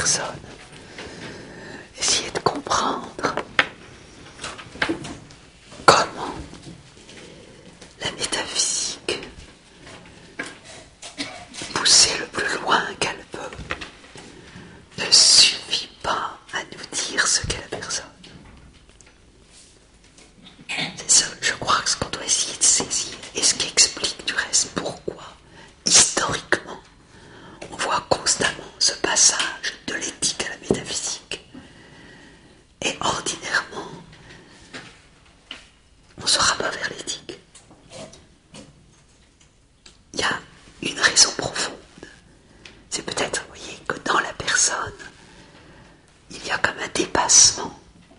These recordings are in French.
personne. Essayez de comprendre comment la métaphysique, poussée le plus loin qu'elle peut, ne suffit pas à nous dire ce qu'est la personne. C'est ça, je crois, ce qu'on doit essayer de saisir, et ce qui explique du reste pourquoi, historiquement, on voit constamment ce passage de l'éthique à la métaphysique. Et ordinairement, on ne se rabat vers l'éthique. Il y a une raison profonde. C'est peut-être, vous voyez, que dans la personne, il y a comme un dépassement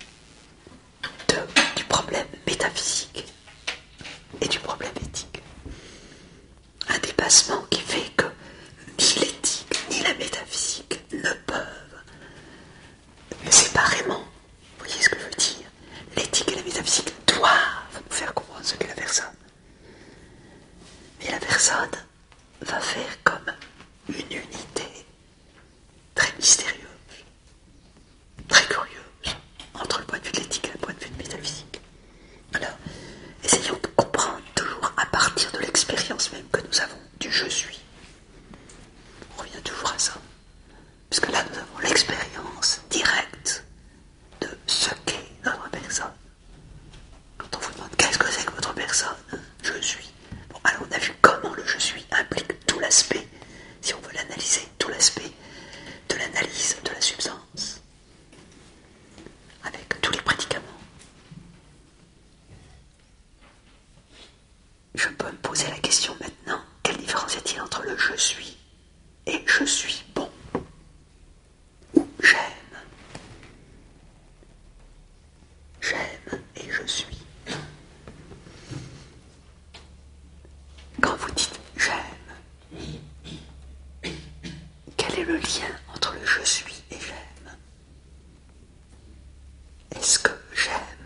du problème métaphysique et du problème éthique. Un dépassement qui fait que ni l'éthique ni la métaphysique ne peuvent séparément, vous voyez ce que je veux dire, l'éthique et la métaphysique doivent nous faire comprendre ce qu'est la personne. Mais la personne va faire comme une unité très mystérieuse, très curieuse, entre le point de vue de l'éthique et le point de vue de métaphysique. Alors, essayons de comprendre toujours à partir de l'expérience même que nous avons du je suis. On revient toujours à ça. Puisque là, nous avons l'expérience directe de ce qu'est notre personne. Quand on vous demande qu'est-ce que c'est que votre personne, je suis. Bon, alors on a vu comment le je suis implique tout l'aspect, si on veut l'analyser, tout l'aspect de l'analyse de la substance, avec tous les prédicaments. Je peux me poser la question maintenant, quelle différence y a-t-il entre le je suis et je suis bon, ou j'aime et je suis. Quand vous dites j'aime, quel est le lien entre le je suis et j'aime? Est-ce que j'aime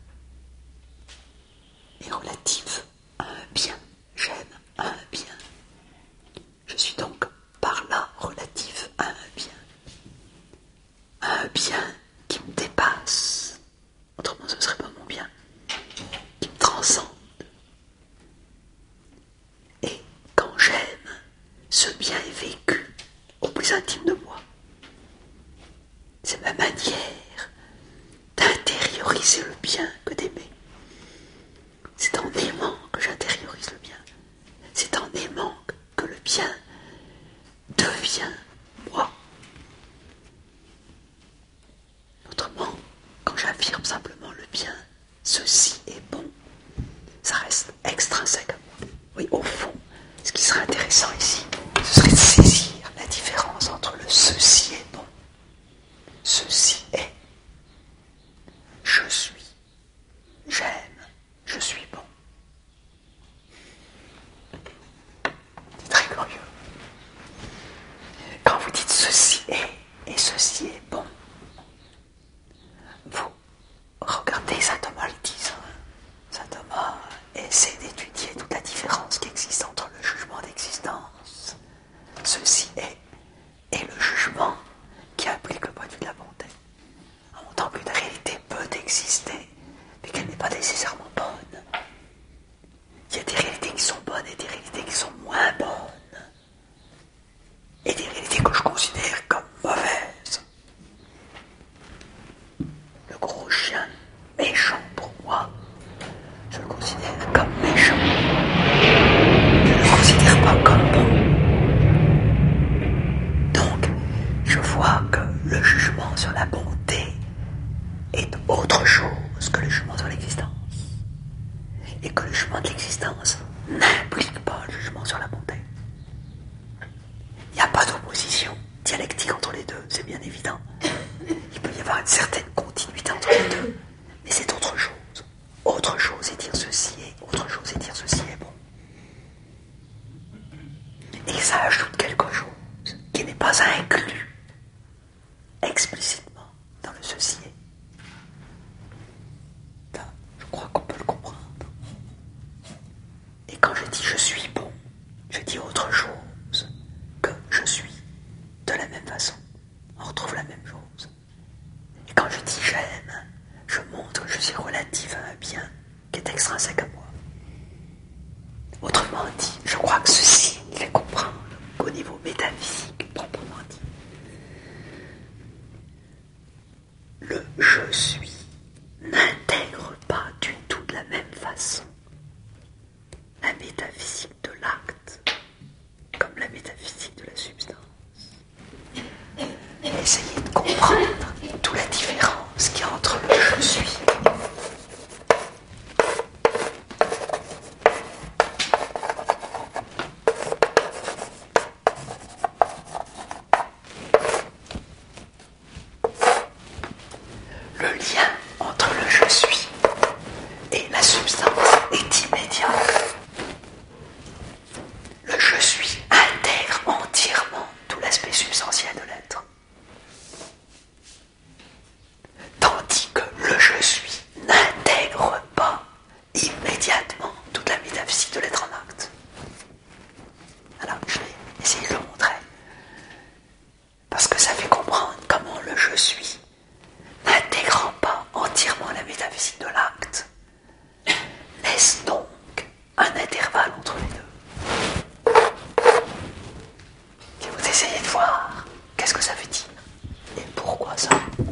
est relatif à un bien? J'aime un bien. Je suis donc par là relatif à un bien. Un bien qui me dépasse. Autrement, ce ne serait pas mon bien. Qui me transcende. Et quand j'aime, ce bien est vécu au plus intime de moi. C'est ma manière d'intérioriser le bien que d'aimer. C'est en aimant que j'intériorise le bien. C'est en aimant que le bien devient moi. Autrement, quand j'affirme simplement le bien, ceci est bon, ça reste extrinsèque à moi. Oui, au fond, ce qui serait intéressant ici, ce serait de saisir la différence entre le ceci est bon, ceci est, je suis, j'aime, je suis bon. C'est très curieux. Quand vous dites ceci est et ceci est bon, vous regardez Saint Thomas le dit. Saint Thomas essaie d'étudier toute la différence qui existe entre le jugement d'existence, ceci est, et le jugement qui implique le point de vue de la bonté. En montrant qu'une réalité peut exister, mais qu'elle n'est pas nécessairement bonne. Il y a des réalités qui sont bonnes et des réalités qui sont moins bonnes. Et des réalités que je considère comme mauvaises. Le gros chien méchant pour moi, je le considère comme méchant. Je ne le considère pas comme bon. Donc, je vois que le jugement sur la bonté est autre chose que le jugement sur l'existence. Et que le jugement de l'existence n'implique pas le jugement sur la bonté. Il n'y a pas d'opposition dialectique entre les deux, c'est bien évident. Il peut y avoir une certaine continuité entre les deux, mais c'est autre chose. Autre chose est dire ceci est, autre chose est dire ceci est bon. Et ça ajoute quelque chose qui n'est pas inclus explicitement dans le ceci est. Là, je crois qu'on peut le comprendre. Et quand je dis je suis bon, je dis autre chose que je suis de la même façon. On retrouve fait comprendre qu'au niveau métaphysique, proprement dit, le je suis n'intègre pas du tout de la même façon la métaphysique de l'acte comme la métaphysique de la substance. Essayez de comprendre toute la différence qu'il y a entre le je suis. Le lien entre le je suis et la substance est immédiat. Le je suis intègre entièrement tout l'aspect substantiel de l'être. Tandis que le je suis n'intègre pas immédiatement toute la métaphysique de l'être en acte. Alors je vais essayer de le montrer. Parce que ça fait comprendre comment le je suis, n'intégrant pas entièrement la métaphysique de l'acte, laisse donc un intervalle entre les deux. Et vous essayez de voir qu'est-ce que ça veut dire et pourquoi ça.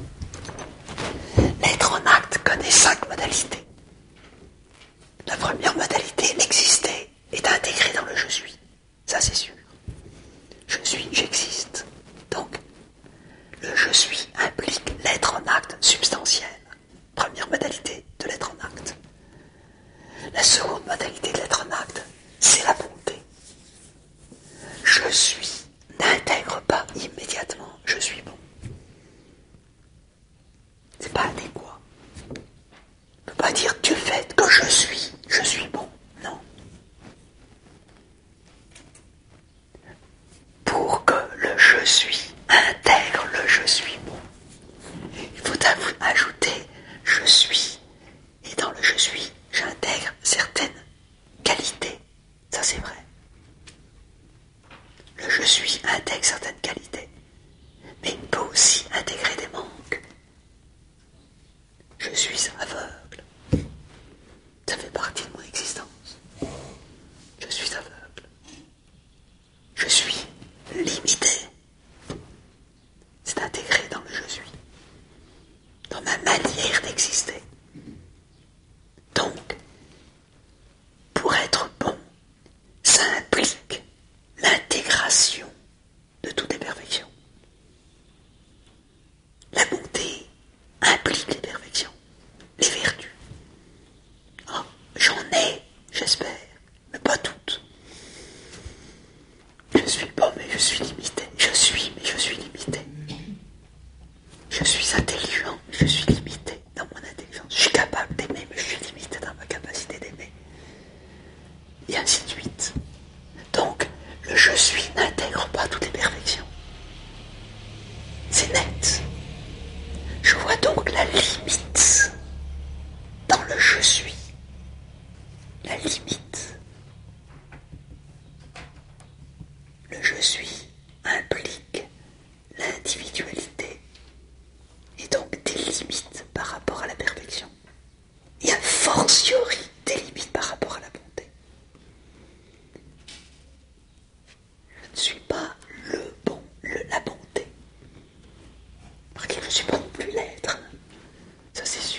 L'être en acte connaît 5 modalités. La première modalité, l'exister, est intégrée dans le je suis. Ça c'est sûr. Je suis, j'existe. Donc, le je suis implique l'être en acte substantiel. Première modalité de l'être en acte. La seconde modalité de l'être en acte, c'est la bonté. Je suis n'intègre pas immédiatement je suis bon. C'est pas adéquat. On ne peut pas dire du fait que je suis bon. Non. Pour que le je suis intègre le je suis bon, il faut ajouter je suis. Et dans le je suis, j'intègre certaines qualités. Ça c'est vrai. Le je suis intègre certaines qualités, mais il peut aussi intégrer des manques. Je suis aveugle. Ça fait partie de mon existence. Je suis aveugle. Je suis limité. C'est intégré dans le je suis. Dans ma manière d'exister. Donc, pour être bon, ça implique l'intégration de toutes les perfections. La bonté implique les perfections, les vertus. Oh, j'en ai, j'espère, mais pas toutes. Je suis bon, mais je suis limité. Je suis, mais je suis limité. Je suis intelligent, mais je suis limité dans mon intelligence. Je suis capable d'aimer, mais je suis limité dans ma capacité d'aimer. Et ainsi de suite. Donc, le je suis n'intègre pas toutes les perfections. C'est net. Je vois donc la limite dans le je suis. La limite. Le je suis implique l'individualité et donc des limites par rapport à la perfection. Et a fortiori des limites par rapport à la bonté. Je ne suis pas le bon, la bonté. Remarquez que je ne suis pas non plus l'être. Ça c'est sûr.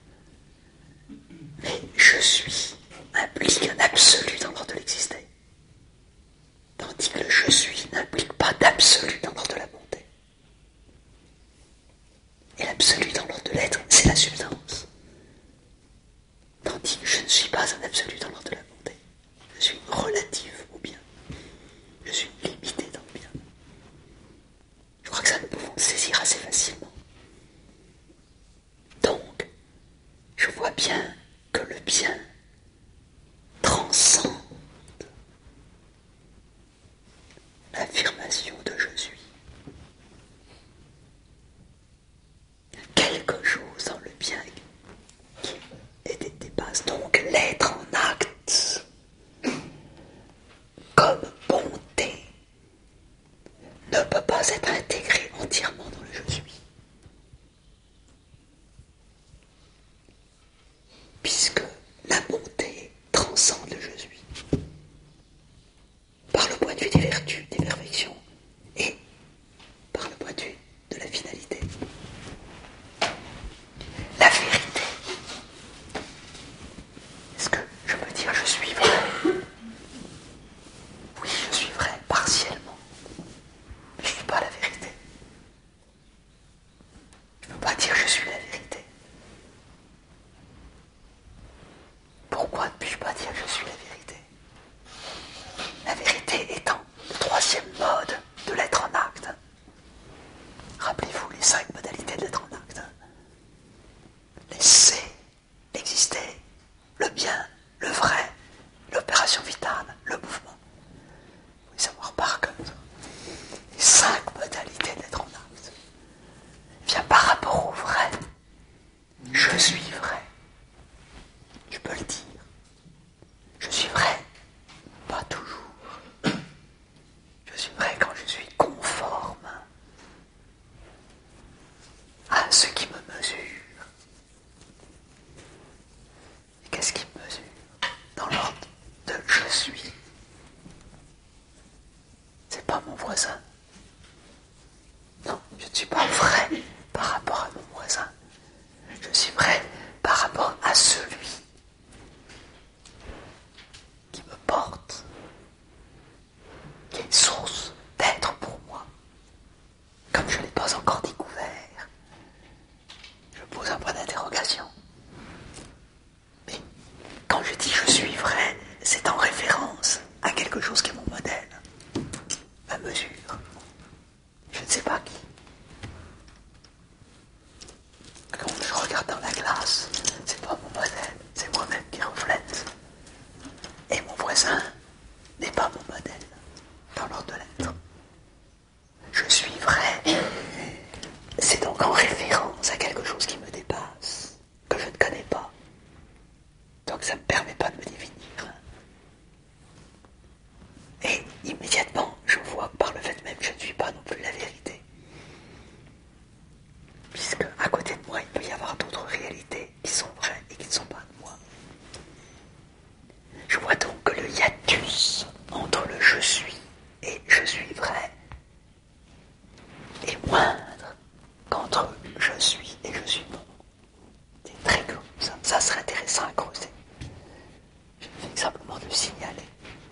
Mais je suis implique un absolu dans l'ordre de l'exister. Tandis que le je suis n'implique pas d'absolu dans l'ordre de la bonté. Et l'absolu dans l'ordre de l'être, c'est la substance. Tandis que je ne suis pas un absolu dans l'ordre de la bonté. Je suis relative au bien. Je suis limité dans le bien. Je crois que ça nous pouvons le saisir assez facilement. Donc, je vois bien que le bien transcende l'affirmation de je suis. Quelque chose dans le bien qui dépasse donc l'être en acte comme bonté ne peut pas être intégré entièrement dans le je suis. Puisque la bonté transcende le je suis. Par le point de vue des vertus, des perfections, et par le point de vue de la finalité. La vérité. Est-ce que je peux dire je suis vrai? Oui, je suis vrai, partiellement. Mais je ne suis pas la vérité. Je ne peux pas dire je suis la vérité. Pourquoi ne puis-je pas dire je suis la vérité? La vérité étant le troisième mode de l'être en acte. Rappelez-vous les 5 modalités de l'être en acte. L'essai, l'exister, le bien, le vrai, l'opération vitale, le mouvement. Vous pouvez savoir par cœur. Les 5 modalités de l'être en acte. Eh bien, par rapport au vrai, je suis vrai. Je peux le dire. Je suis vrai, pas toujours. Je suis vrai quand je suis conforme à ce qui me mesure. Et qu'est-ce qui me mesure? Dans l'ordre de je suis. C'est pas mon voisin. Non, je ne suis pas vrai par rapport à mon voisin. Je suis vrai par rapport à celui qui me porte, qui est une source d'être pour moi. Comme je ne l'ai pas encore découvert, je pose un point d'interrogation. Mais quand je dis je suis vrai, c'est en référence à quelque chose qui est mon modèle, ma mesure. Je ne sais pas qui. Quand je regarde dans la glace, c'est pas mon modèle, c'est moi-même qui reflète. Et mon voisin n'est pas mon modèle dans l'ordre de l'être. Je suis vrai. C'est donc en référence à quelque chose qui me dépasse, que je ne connais pas. Donc ça ne me permet pas de me définir. Et immédiatement, je vois que par le fait même que je ne suis pas non plus la vérité. Puisque à côté de moi, il peut y avoir d'autres réalités qui sont vraies et qui ne sont pas de moi. Je vois donc que le hiatus entre le je suis et je suis vrai est moindre qu'entre je suis et je suis bon. C'est très clos. Ça serait intéressant à creuser. Je fais simplement de le signaler.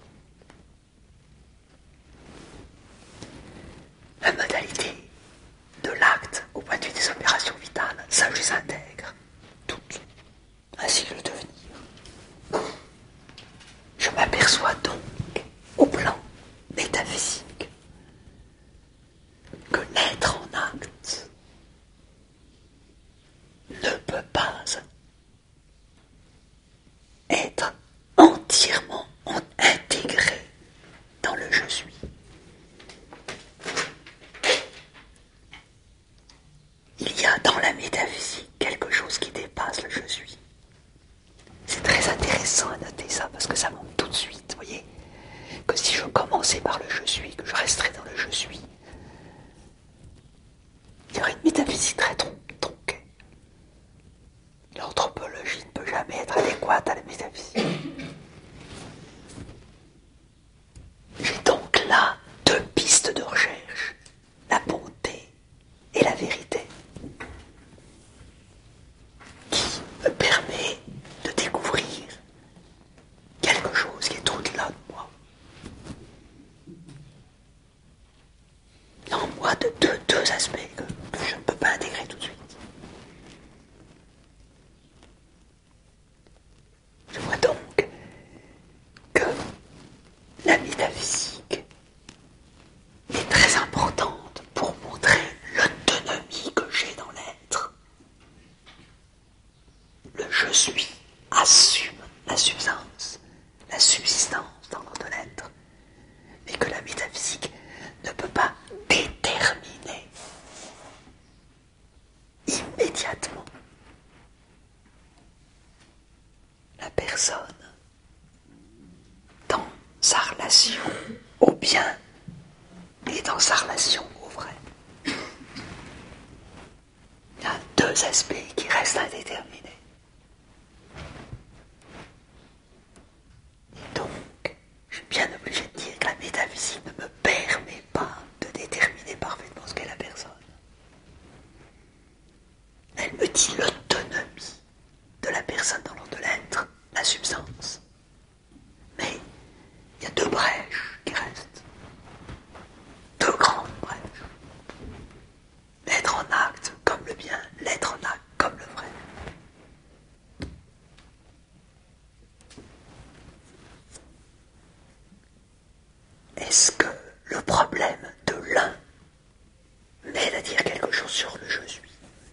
La modalité de l'acte au point de vue des opérations vitales, ça je les intègre toutes, ainsi que le devenir. Je m'aperçois donc au plan métaphysique que l'être en acte ne peut pas être entièrement intégré dans le je suis. Il y a dans la métaphysique quelque chose qui dépasse le je suis. C'est très intéressant à noter ça parce que ça montre tout de suite, vous voyez, que si je commençais par le je suis, que je resterais dans le je suis, il y aurait une métaphysique très tronquée. L'anthropologie ne peut jamais être adéquate à la métaphysique. J'ai donc là 2 pistes de recherche, la bonté et la vérité, qui me permet de découvrir quelque chose qui est au-delà de moi. En moi de deux aspects que je ne peux pas intégrer tout de suite. Je vois donc que la métaphysique est très importante pour montrer l'autonomie que j'ai dans l'être. Le je suis assume la substance, la subsistance dans l'ordre de l'être, mais que la métaphysique ne peut pas déterminer immédiatement la personne dans sa relation au bien et dans sa relation au vrai. Il y a 2 aspects qui restent indéterminés. Et donc, je suis bien obligé de dire que la métaphysique métaphysique ne me permet pas de déterminer parfaitement ce qu'est la personne. Elle me dit l'autonomie de la personne dans l'ordre de l'être, la substance. Mais il y a deux brèches qui restent. Deux grandes brèches. L'être en acte comme le bien, l'être en acte comme le vrai. Est-ce que le problème de l'un m'aide à dire quelque chose sur le je suis?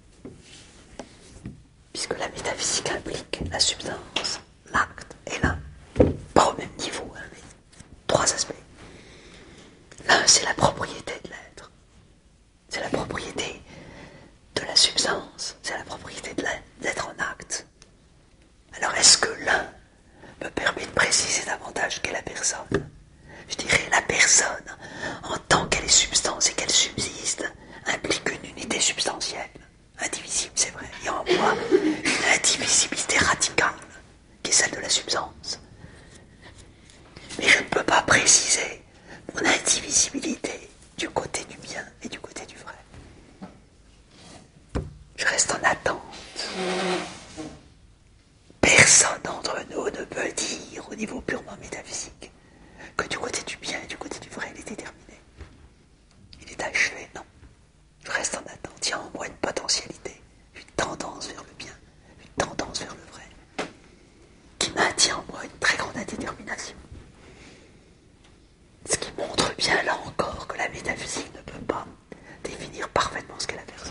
Puisque la métaphysique implique la substance, l'acte et l'un. Pas au même niveau, hein, mais trois aspects. L'un, c'est la propriété de l'être. C'est la propriété de la substance. C'est la propriété de d'être en acte. Alors, est-ce que l'un me permet de préciser davantage qu'est la personne? Je dirais la personne, en tant qu'elle est substance et qu'elle subsiste, implique une unité substantielle, indivisible, c'est vrai. Il y a en moi une indivisibilité radicale, qui est celle de la substance. Mais je ne peux pas préciser mon indivisibilité du côté du bien et du côté du vrai. Je reste en attente. Personne d'entre nous ne peut dire, au niveau purement métaphysique, que du côté du bien et du côté du vrai, il est déterminé. Il est achevé, non. Je reste en attente. Il y a en moi une potentialité, une tendance vers le bien, une tendance vers le vrai, qui maintient en moi une très grande indétermination. Ce qui montre bien, là encore, que la métaphysique ne peut pas définir parfaitement ce qu'est la personne.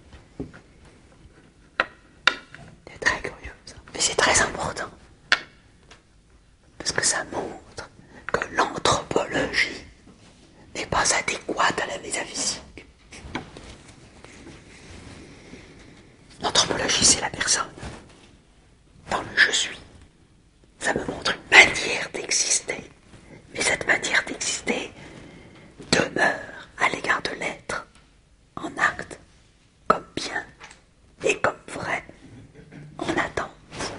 C'est très curieux, ça. Mais c'est très important. Parce que ça montre que l'anthropologie n'est pas adéquate à la métaphysique. L'anthropologie, c'est la personne. Dans le je suis. Ça me montre une manière d'exister. Mais cette manière d'exister demeure à l'égard de l'être, en acte, comme bien et comme vrai, en attente.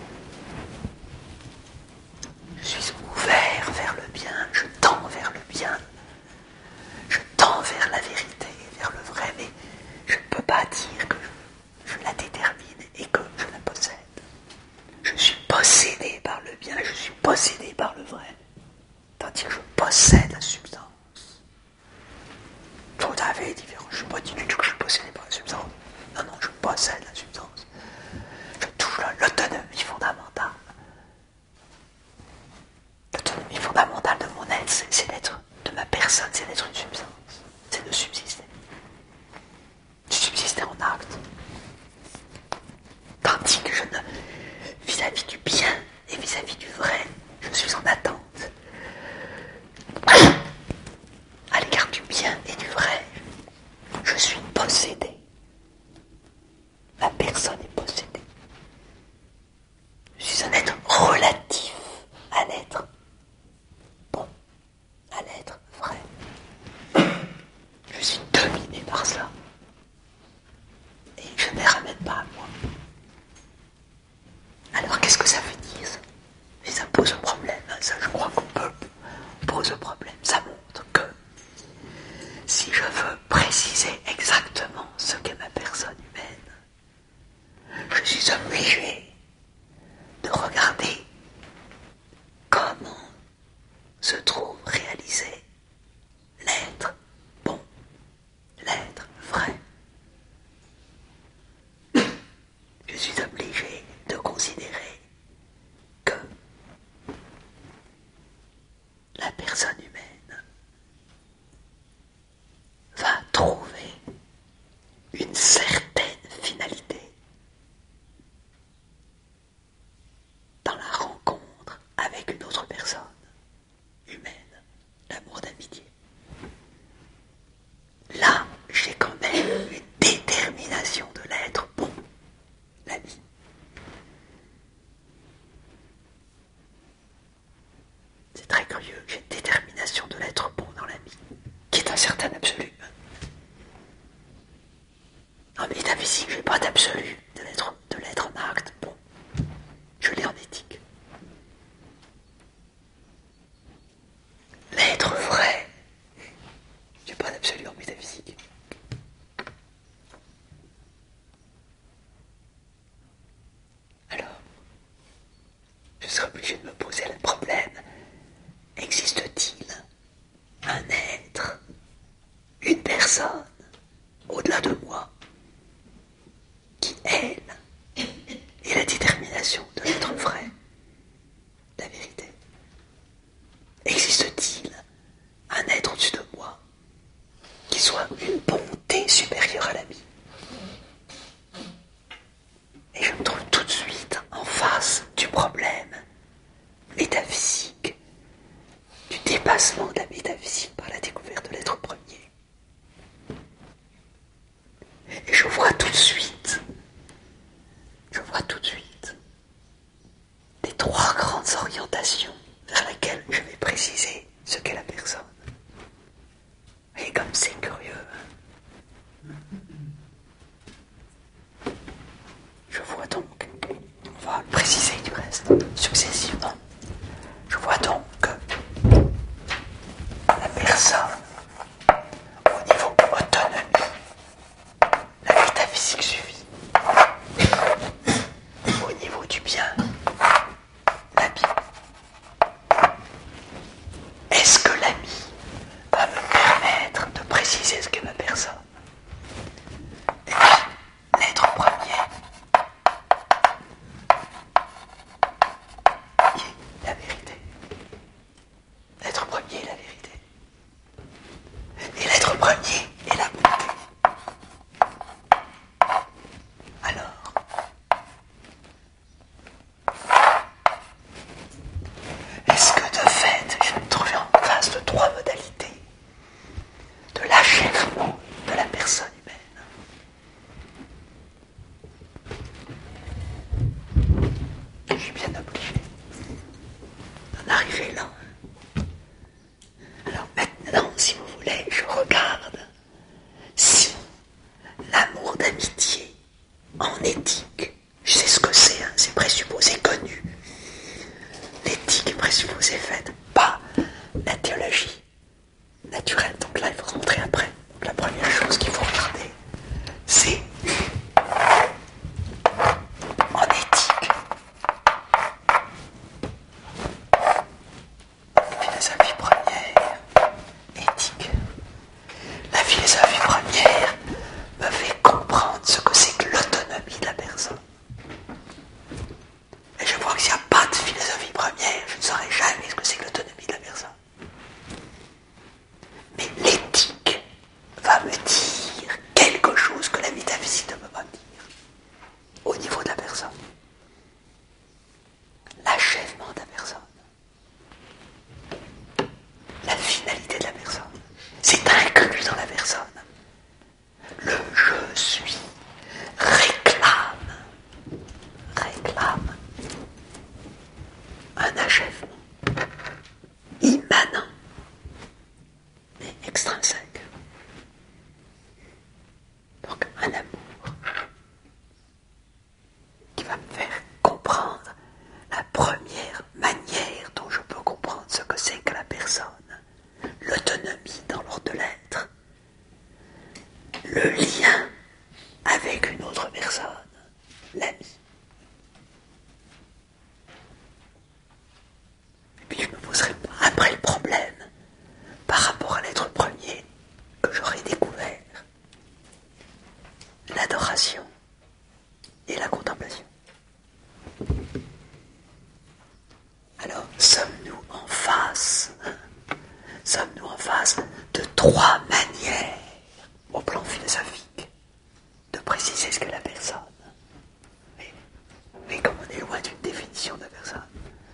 Je suis ouvert vers le bien, je tends vers le bien, je tends vers la vérité, vers le vrai, mais je ne peux pas dire que je la détermine et que je la possède. Je suis possédé par le bien, je suis possédé par le vrai, tandis que je possède la substance. Tout à fait différent. Je ne suis pas dit du tout que je suis possédé par la substance. Non, non, je possède la substance. Je touche l'autonomie fondamentale. L'autonomie fondamentale de mon être, c'est d'être, de ma personne, c'est d'être une substance. C'est de subsister. De subsister en acte. Tandis que je ne, vis-à-vis du bien et vis-à-vis du vrai, je suis en attente. À l'égard du bien et du vrai, je suis possédé. La personne est possédée. Je suis un être relatif à l'être bon, à l'être vrai. Je suis dominé par cela. Et je ne les ramène pas à moi. Alors qu'est-ce que ça veut dire? Et ça pose un problème. Ça, je crois qu'on peut pose un problème. Ça montre que personne au-delà de moi qui, elle, est la détermination de l'être vrai, la vérité? Existe-t-il un être au-dessus de moi qui soit une bonté supérieure à la mienne? Et je me trouve tout de suite en face du problème métaphysique, du dépassement de la métaphysique par la découverte de l'être premier. Et je vois tout de suite les trois grandes orientations vers lesquelles je vais préciser ce qu'est la personne. Et comme c'est curieux, je vois donc, on va le préciser du reste, successivement, je vois donc que la personne, au niveau autonomie, la métaphysique suffit. Au niveau du bien, l'ami. Est-ce que l'ami va me permettre de préciser ce qu'est ma personne? Et là, l'être premier est la vérité. L'être premier est la vérité. Et l'être premier est la bonté. Alors, est-ce que de fait, je vais me trouver en face de trois modalités de l'achèvement de la personne humaine? Je suis bien obligé d'en arriver là. Alors maintenant, si vous voulez, je regarde si l'amour d'amitié en éthique, je sais ce que c'est, hein, c'est présupposé connu. L'éthique est présupposée faite, pas la théologie naturelle. Donc là, il faut rentrer après. Donc, la première chose qu'il faut regarder, c'est en éthique. Philosophie première, éthique. La philosophie première me fait comprendre ce que c'est que l'autonomie de la personne. Et je vois que s'il n'y a pas de philosophie première, je ne saurais jamais ce que c'est que l'autonomie de la personne. Mais l'éthique va me dire quelque chose que la métaphysique ne peut pas me dire. Au niveau de la personne. L'achèvement de la personne. La finalité de la personne. C'est inclus dans la personne. Le je suis réclame un achèvement immanent mais extrinsèque. Donc un amour qui va me faire comprendre la première manière dont je peux comprendre ce que c'est que la personne, l'autonomie dans l'ordre de l'être, le lien avec une autre personne, l'ami. Et puis je me poserai après le problème par rapport à l'être premier que j'aurais découvert, l'adoration et la contemplation. Alors, sommes-nous en face de trois manières, au plan philosophique, de préciser ce qu'est la personne? Mais comme on est loin d'une définition de la personne,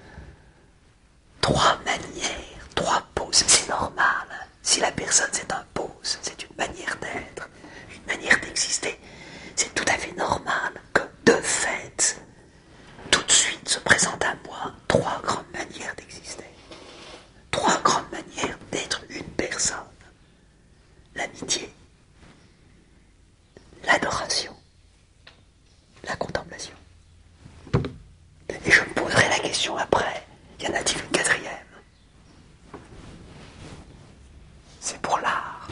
trois manières, trois poses, c'est normal. Si la personne c'est un pose, c'est une manière d'être, une manière d'exister, c'est tout à fait normal que de fait, tout de suite se présentent à moi trois grandes manières d'exister. Trois grandes manières d'être une personne. L'amitié, l'adoration, la contemplation. Et je me poserai la question après, y en a-t-il une quatrième? C'est pour l'art.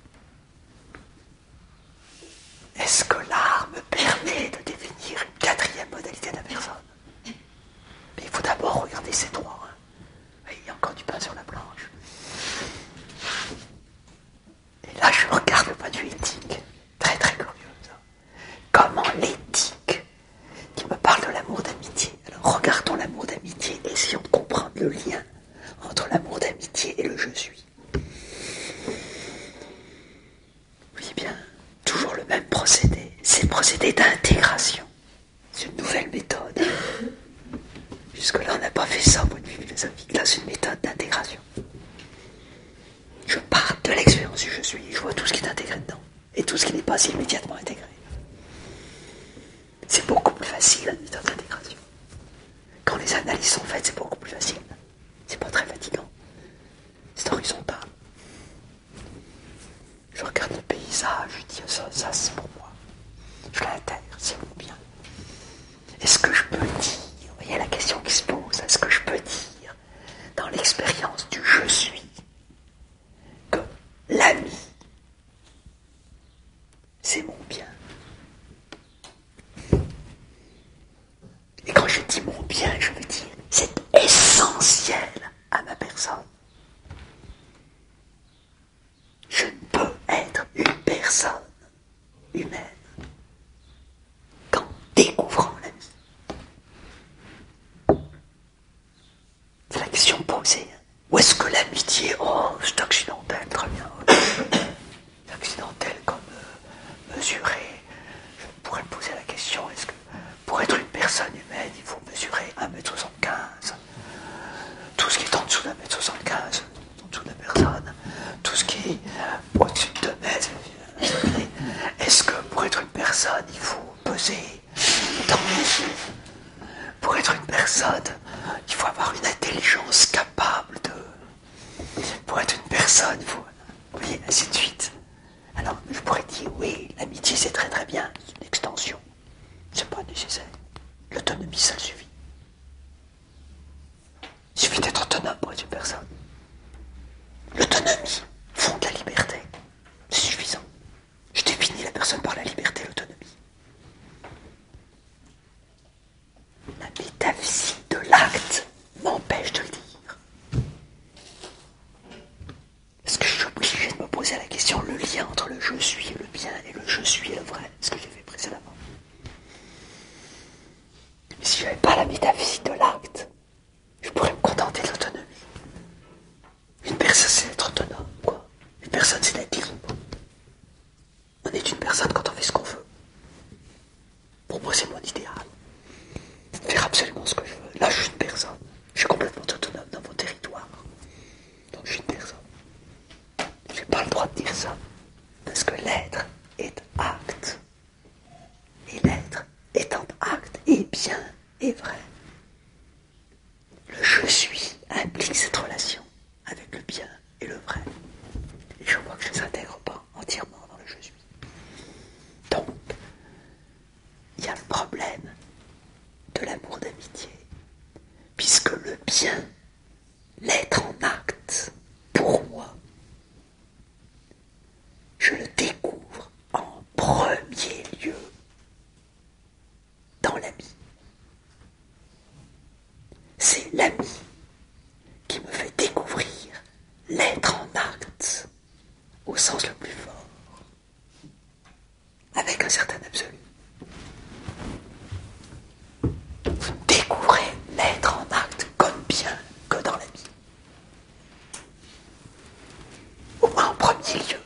Est-ce que l'art me permet de définir une quatrième modalité de la personne? Mais il faut d'abord regarder ces trois. Il y a encore du pain sur la planche. Et là, je regarde le vertu éthique, très très curieuse. Comment l'éthique qui me parle de l'amour d'amitié. Alors regardons l'amour d'amitié, essayons de comprendre le lien entre l'amour d'amitié et le je suis. Oui bien, toujours le même procédé, c'est le procédé d'intégration. C'est une nouvelle méthode. Jusque-là, on n'a pas fait ça au point de vue philosophique. Là, c'est une méthode d'intégration. Je pars de l'expérience du je suis, je vois tout ce qui est intégré dedans. Et tout ce qui n'est pas, c'est immédiatement intégré. C'est beaucoup plus facile, la méthode d'intégration. Quand les analyses sont faites, c'est beaucoup plus facile. C'est pas très fatigant. C'est horizontal. Je regarde le paysage, je dis ça c'est pour moi. Je l'intègre, c'est mon bien. Est-ce que je peux dire, vous voyez la question qui se pose, est-ce que je peux dire, dans l'expérience du je suis, que l'ami, c'est mon bien? Et quand je dis mon bien, je veux dire, c'est essentiel à ma personne. Je ne peux être une personne humaine qu'en découvrant l'ami. C'est la question posée. Ou est-ce que l'amitié, c'est accidentel, très bien. C'est accidentel comme mesurer. Je pourrais me poser la question, est-ce que pour être une personne humaine, il faut mesurer 1m75? Tout ce qui est en dessous d'1m75, en dessous de la personne, tout ce qui est au-dessus de 2 mètres, est-ce que pour être une personne, il faut peser pour être une personne, il faut avoir une intelligence capable de... Pour être une personne, il faut... Oui, ainsi de suite. Alors, je pourrais dire, oui, l'amitié c'est très très bien, c'est une extension. C'est pas nécessaire. L'autonomie, ça le suffit. Il suffit d'être autonome pour être une personne. L'autonomie fonde la liberté. C'est suffisant. Je définis la personne par la liberté et l'autonomie. La métaphysique de l'acte m'empêche de le dire. Est-ce que je suis obligé de me poser la question, le lien entre le je suis et le bien et le je suis et le vrai, ce que j'ai fait précédemment? Mais si je n'avais pas la métaphysique de l'acte, je pourrais me contenter de l'autonomie. Une personne, c'est d'être autonome, quoi. Une personne, c'est d'être libre. On est une personne quand on fait ce qu'on veut. Pour moi, c'est mon idéal. Faire absolument ce que je veux. Là, je suis une personne. Je suis complètement autonome dans mon territoire. Donc, je suis une personne. Je n'ai pas le droit de dire ça. Parce que l'être est acte. Et l'être étant acte est bien et vrai. Le je suis implique cette relation avec le bien et le vrai. Et je vois que je ne s'intègre pas entièrement dans le je suis. Donc, il y a le problème de l'amour d'amitié, puisque le bien, l'être en acte, pour moi, je le découvre en premier lieu dans l'ami. C'est l'ami qui me fait découvrir l'être en acte au sens le plus fort, avec un certain absolu. Vous découvrez l'être en acte comme bien que dans la vie. Au moins en premier lieu.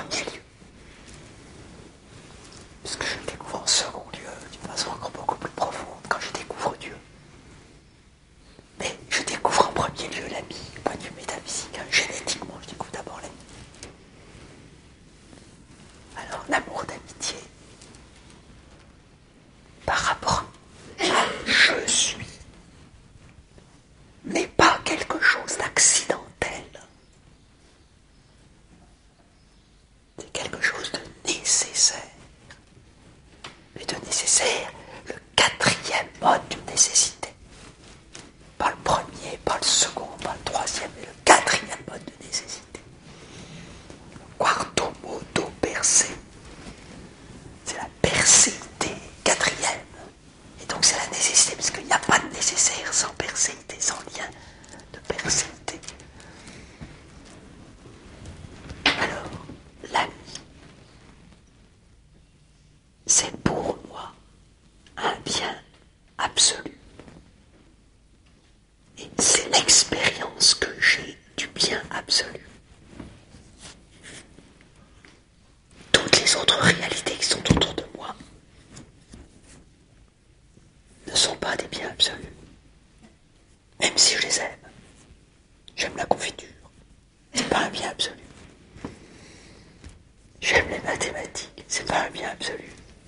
Parce que je le découvre en second lieu, d'une façon encore beaucoup plus profonde, quand je découvre Dieu. Mais je découvre en premier lieu l'ami, point de vue métaphysique. Génétiquement, je découvre d'abord l'ami. Alors, l'amour d'amitié, par rapport à je suis, n'est pas quelque chose d'accidentel. C'est quelque chose de nécessaire. Mais de nécessaire, le 4e mode d'une nécessité. Pas le premier, pas le second, pas le 3e, mais le 4e mode de nécessité. Quarto modo per se. C'est la perséité 4e. Et donc c'est la nécessité, parce qu'il n'y a pas de nécessaire sans perséité, sans lien de perséité. Alors, l'ami les autres réalités qui sont autour de moi ne sont pas des biens absolus. Même si je les aime. J'aime la confiture. C'est pas un bien absolu. J'aime les mathématiques. C'est pas un bien absolu.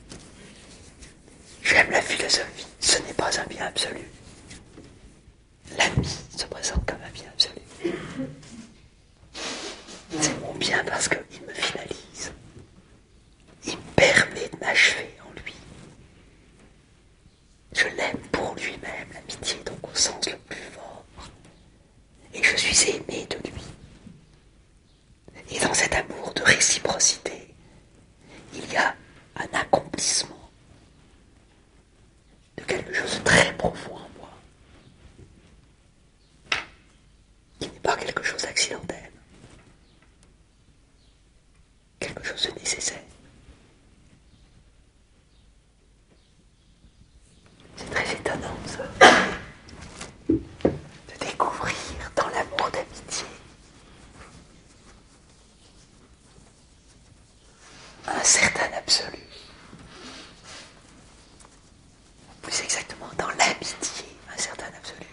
J'aime la philosophie. Ce n'est pas un bien absolu. L'ami se présente comme un bien absolu. C'est mon bien parce qu'il me finalise. Il me permet de m'achever en lui. Je l'aime pour lui-même, l'amitié, donc au sens le plus fort. Et je suis aimé de lui. Et dans cet amour de réciprocité, il y a un accomplissement de quelque chose de très profond en moi. Il n'est pas quelque chose d'accidentel. Quelque chose de nécessaire. C'est très étonnant ça, de découvrir dans l'amour d'amitié un certain absolu. Plus exactement, dans l'amitié, un certain absolu.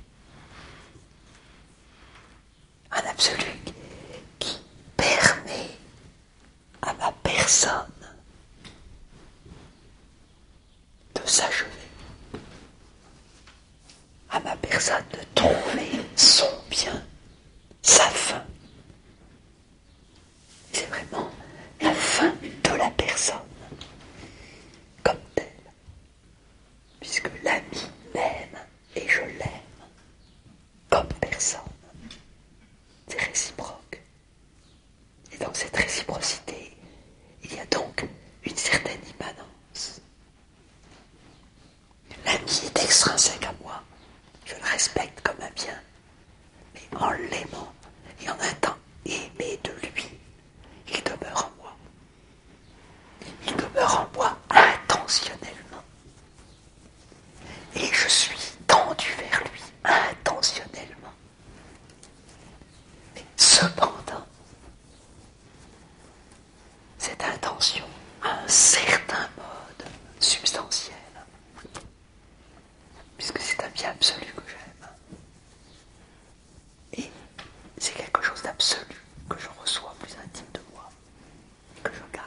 Un absolu qui permet à ma personne de s'achever. À ma personne de trouver son bien, sa fin. C'est vraiment la fin de la personne comme telle. Puisque l'ami m'aime et je l'aime comme personne. C'est réciproque. Et dans cette réciprocité, il y a donc une certaine immanence. L'ami est extrinsèque à moi. Je le respecte comme un bien. Mais en l'aimant et en étant aimé de lui, il demeure en moi. Il demeure en moi intentionnellement. Et je suis tendu vers lui intentionnellement. Mais cependant, cette intention a un certain mode substantiel, puisque c'est un bien absolu que j'aime. Et c'est quelque chose d'absolu que je reçois plus intime de moi, que je garde.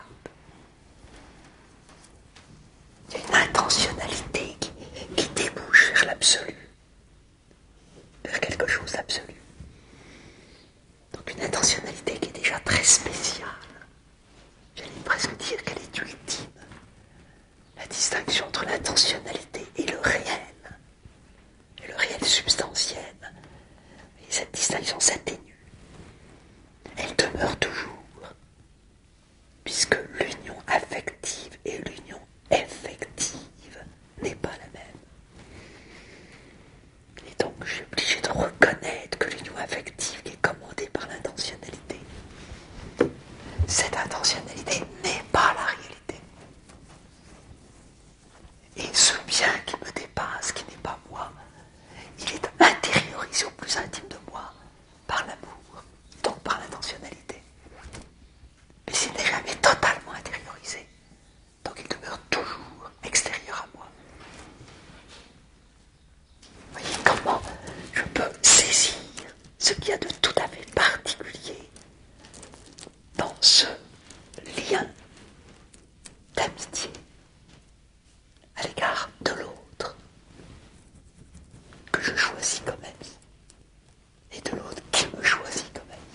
Il y a une intentionnalité qui débouche vers l'absolu, vers quelque chose d'absolu. Donc une intentionnalité qui est déjà très spéciale. J'allais presque dire qu'elle est ultime. La distinction entre l'intentionnalité et le réel substantiel. Et cette distinction s'atténue. Elle demeure toujours, puisque l'union affective et l'union effective n'est pas la même. Et donc je suis obligé de reconnaître que l'union affective qui est commandée par l'intentionnalité, cette intentionnalité n'est pas la réalité. Et ce bien qui me dépasse, qui n'est pas moi, il est intériorisé au plus intime de moi par l'amour, donc par l'intentionnalité. Mais s'il n'est jamais totalement intériorisé, donc il demeure toujours extérieur à moi. Vous voyez comment je peux saisir ce qu'il y a de tout à fait particulier dans ce lien d'amitié à l'égard de l'autre que je choisis comme ami et de l'autre qui me choisit comme ami.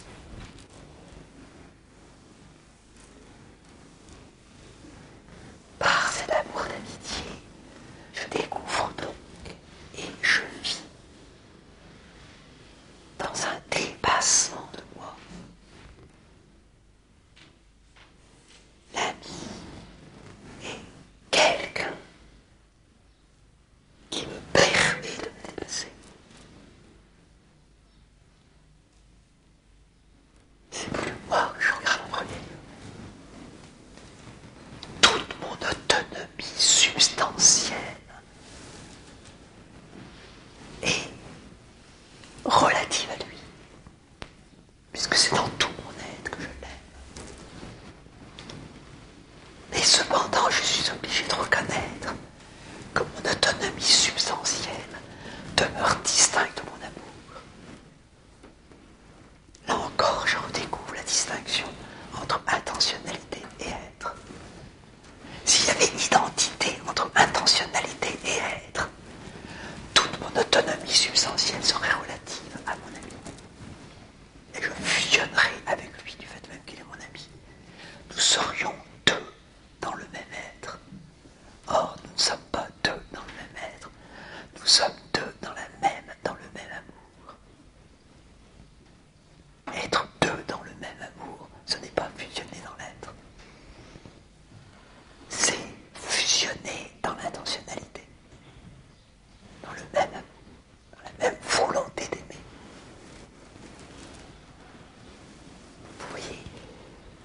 Par cet amour d'amitié, je découvre donc et je vis dans un dépassement de moi l'ami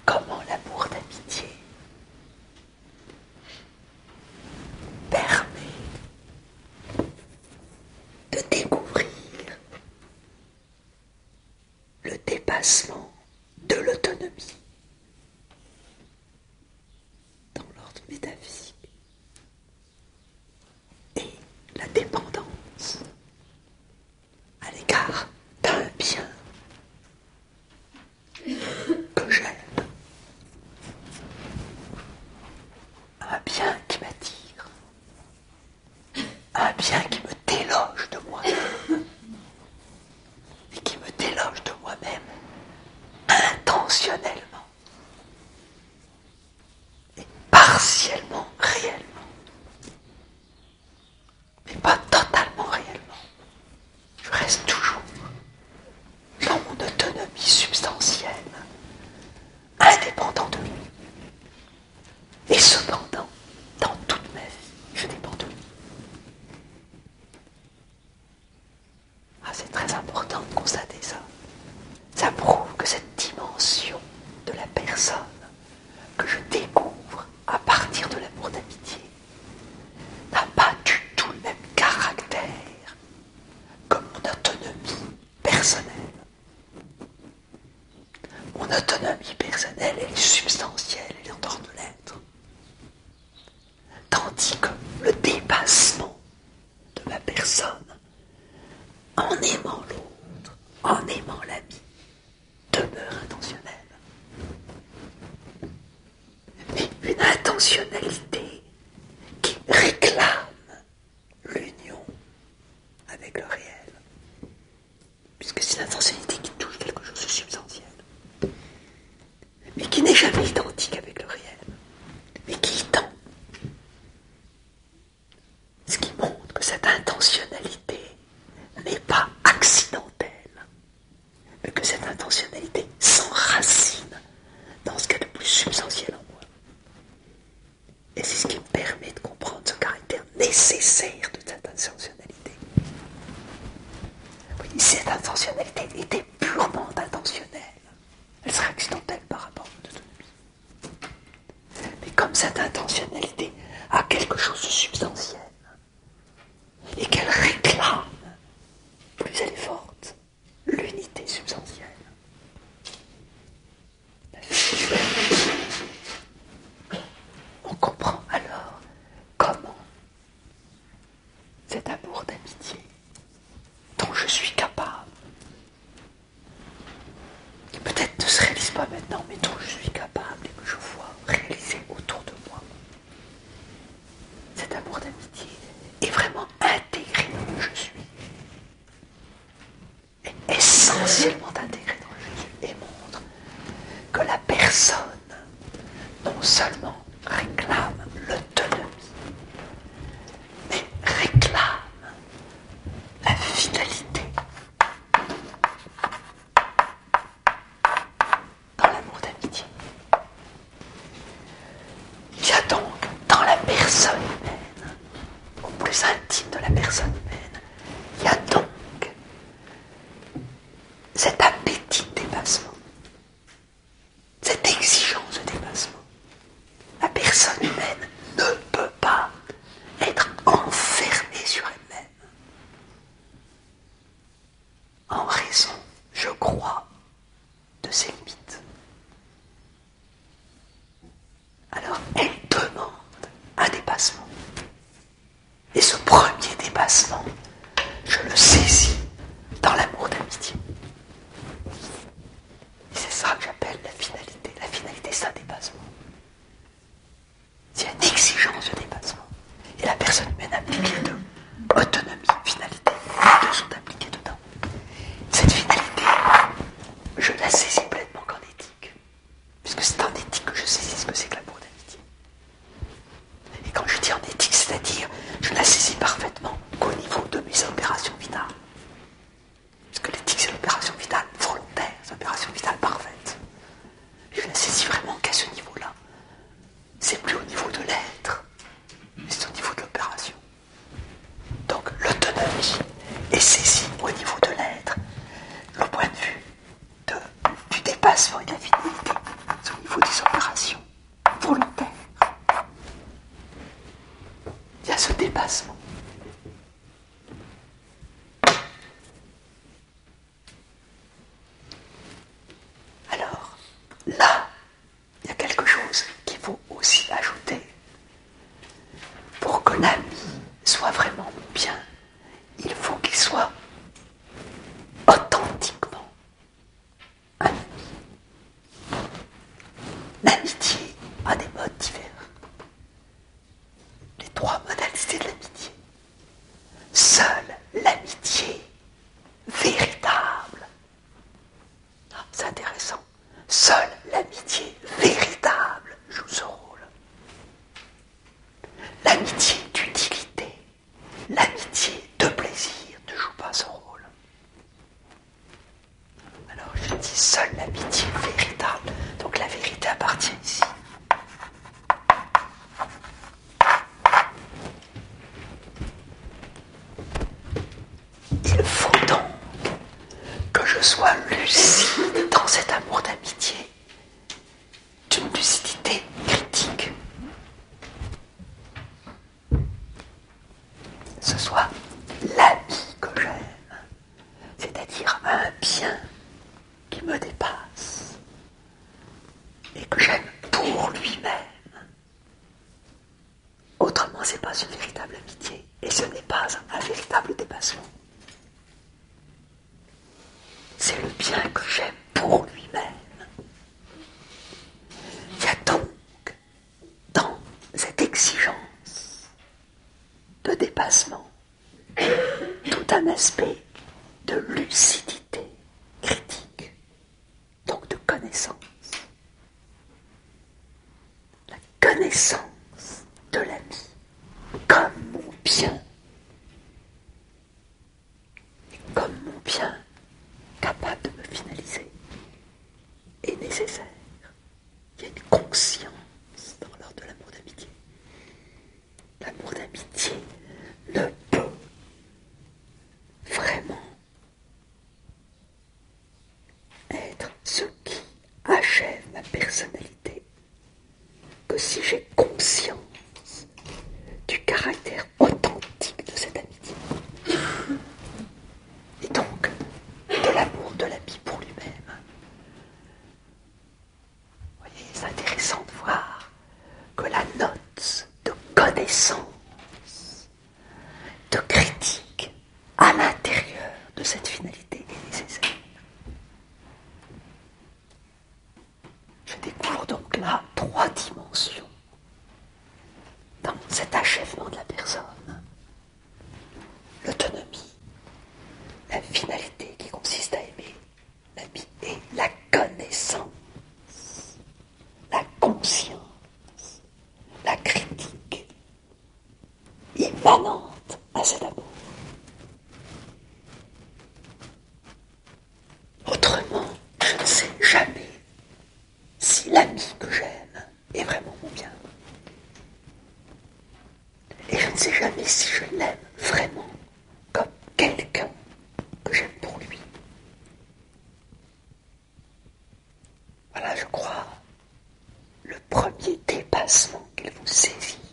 comment l'amour d'amitié permet de découvrir le dépassement de l'autonomie dans l'ordre métaphysique et la dépendance à l'égard d'un bien que j'aime, un bien qui m'attire, un bien qui me déloge de moi-même et qui me déloge de moi-même intentionnellement et partiellement réellement, mais pas totalement réellement. Je reste toujours dans mon autonomie substantielle, indépendant de lui. Et cependant, dans toute ma vie, je dépends de lui. Ah, c'est très important de constater ça. Ça prouve que cette dimension de la personne que je découvre à partir de l'amour d'amitié n'a pas du tout le même caractère que mon autonomie personnelle. Mon autonomie personnelle, elle est substantielle, elle est d'ordre de l'être. Tandis que le dépassement de ma personne, en aimant l'autre, en aimant l'ami, demeure intentionnel. Mais une intentionnalité qui réclame l'union avec le réel. Puisque c'est une intentionnalité qui touche quelque chose de substantiel. Mais qui n'est jamais identique avec le réel. Mais qui y tend. Ce qui montre que cette intentionnalité n'est pas accidentelle, mais que cette intentionnalité s'enracine dans ce qu'il y a de plus substantiel en moi. Et c'est ce qui me permet de comprendre ce caractère nécessaire de cette intentionnalité. Oui, si cette intentionnalité était purement intentionnelle, elle serait accidentelle par rapport à notre autonomie. Mais comme cette intentionnalité a quelque chose de substantiel, et qu'elle réclame, plus elle est forte, l'unité substantielle. On comprend alors comment cet amour d'amitié dont je suis capable, qui peut-être ne se réalise pas maintenant, mais dont je suis capable et que je vois réaliser autour de moi, cet amour d'amitié est vraiment intégré dans le je suis, est essentiellement intégré dans le je suis, et montre que la personne non seulement réclame l'autonomie, mais réclame la vitalité dans l'amour d'amitié. Il y a donc dans la personne humaine, au plus intime de la personne humaine, il y a donc cet appétit de dépassement, cette exigence de dépassement. La personne humaine ne peut pas être enfermée sur elle-même en raison, je crois, de ses limites. Alors elle demande un dépassement. Et ce premier dépassement, je le saisis dans l'amour d'amitié. Et c'est ça que j'appelle la finalité. La finalité, c'est un dépassement. C'est une exigence de dépassement. Et la personne humaine implique les deux. Autonomie, finalité, les deux sont impliqués dedans. Cette finalité, je la saisis pleinement qu'en éthique. Puisque c'est en éthique que je saisis ce que c'est que l'amour d'amitié. Et quand je dis en éthique, c'est-à-dire, je la saisis parfaitement qu'au niveau de mes opérations vitales. Parce que l'éthique, c'est l'opération vitale volontaire, c'est l'opération vitale parfaite. Et je la saisis vraiment qu'à ce niveau-là. C'est plus au niveau de l'être, mais c'est au niveau de l'opération. Donc l'autonomie est saisie au niveau de l'être, le point de vue du dépassement et de la finalité, c'est au niveau faut des opérations volontaires. Il y a ce dépassement. Alors, là, il y a quelque chose qu'il faut aussi ajouter. Pour que l'ami soit vraiment mon bien, il faut qu'il soit authentiquement un ami. L'amitié a des modes divers. Les 3 modalités de l'amitié. Seule l'amitié véritable. Ah, c'est intéressant. Seule l'amitié véritable joue ce rôle. L'amitié d'utilité, l'amitié de plaisir ne joue pas ce rôle. Alors je dis seule l'amitié véritable. Donc la vérité appartient ici. Il faut donc que je sois lucide dans cet amour d'amitié, d'une lucidité critique. Ce soit l'ami que j'aime, c'est-à-dire un bien qui me dépasse et que j'aime pour lui-même. Autrement, c'est pas une véritable amitié et ce n'est pas un véritable dépassement. C'est le bien que j'aime pour lui-même. Il y a donc dans cette exigence de dépassement tout un aspect de lucidité critique, donc de connaissance. La connaissance de l'ami comme mon bien, capable de me finaliser, est nécessaire. Il y a une conscience dans l'ordre de l'amour d'amitié. L'amour d'amitié ne peut vraiment être ce qui achève ma personnalité que si j'ai conscience du caractère authentique de cette amitié. Et donc, de l'amour de l'ami pour lui-même. Vous voyez, c'est intéressant de voir que la note de connaissance, de critique à l'intérieur de cette finalité est nécessaire. Je découvre donc là 3 dimensions dans cet achèvement de la personne. L'autonomie, la finalité qui consiste à aimer l'ami et la connaissance, la conscience, la critique immanente à cet amour. Autrement, je ne sais jamais si l'ami que j'aime est vraiment mon bien. Et je ne sais jamais si je l'aime vraiment comme quelqu'un que j'aime pour lui. Voilà, je crois, le premier dépassement qu'il faut saisir